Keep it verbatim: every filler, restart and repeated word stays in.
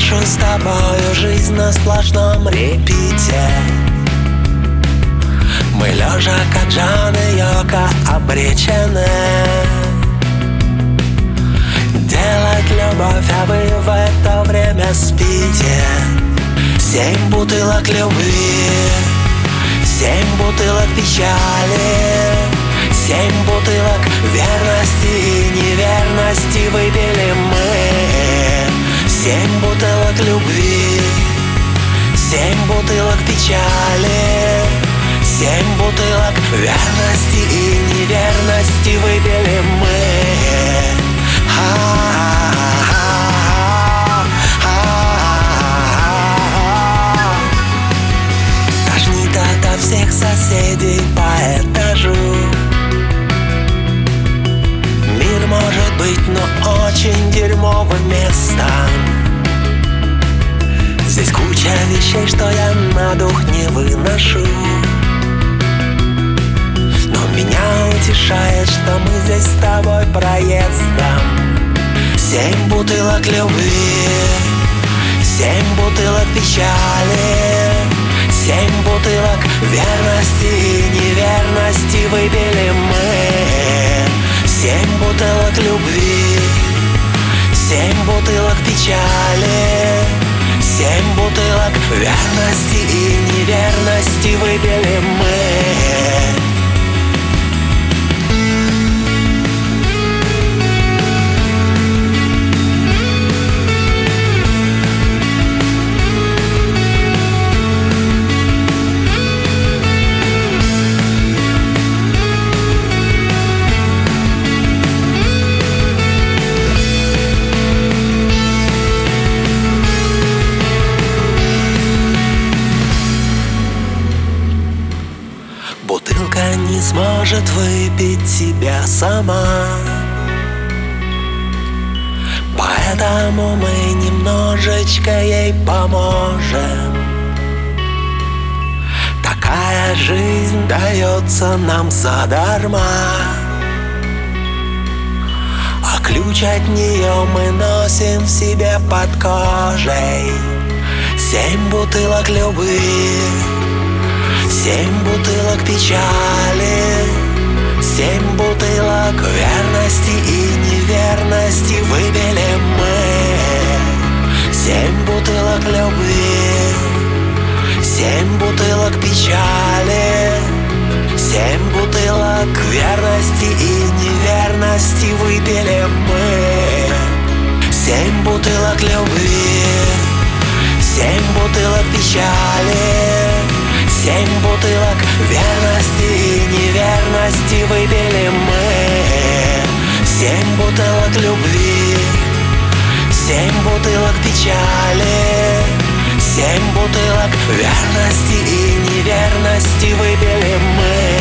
Нашу с тобою жизнь на сплошном репите. Мы лежа, как Джон и Йоко, обречены делать любовь, а вы в это время спите. Семь бутылок любви, семь бутылок печали, семь бутылок верности и неверности выпили мы. Семь бутылок любви, семь бутылок печали, семь бутылок верности и неверности выпили мы. Тошнит ото всех соседей по этажу. Мир может быть, но очень дерьмовым местом. Здесь куча вещей, что я на дух не выношу. Но меня утешает, что мы здесь с тобой проездом. Семь бутылок любви, семь бутылок печали, семь бутылок верности и неверности выпили мы. Семь бутылок любви, семь бутылок печали, семь бутылок верности и неверности выпили мы. Бутылка не сможет выпить себя сама, поэтому мы немножечко ей поможем. Такая жизнь дается нам задарма, а ключ от нее мы носим в себе под кожей. Семь бутылок любви, семь бутылок печали, семь бутылок верности и неверности выпили мы. Семь бутылок любви, семь бутылок печали, семь бутылок верности и неверности выпили мы. Семь бутылок любви, семь бутылок печали, семь бутылок верности и неверности выпили мы. Семь бутылок любви, семь бутылок печали, семь бутылок верности и неверности выпили мы.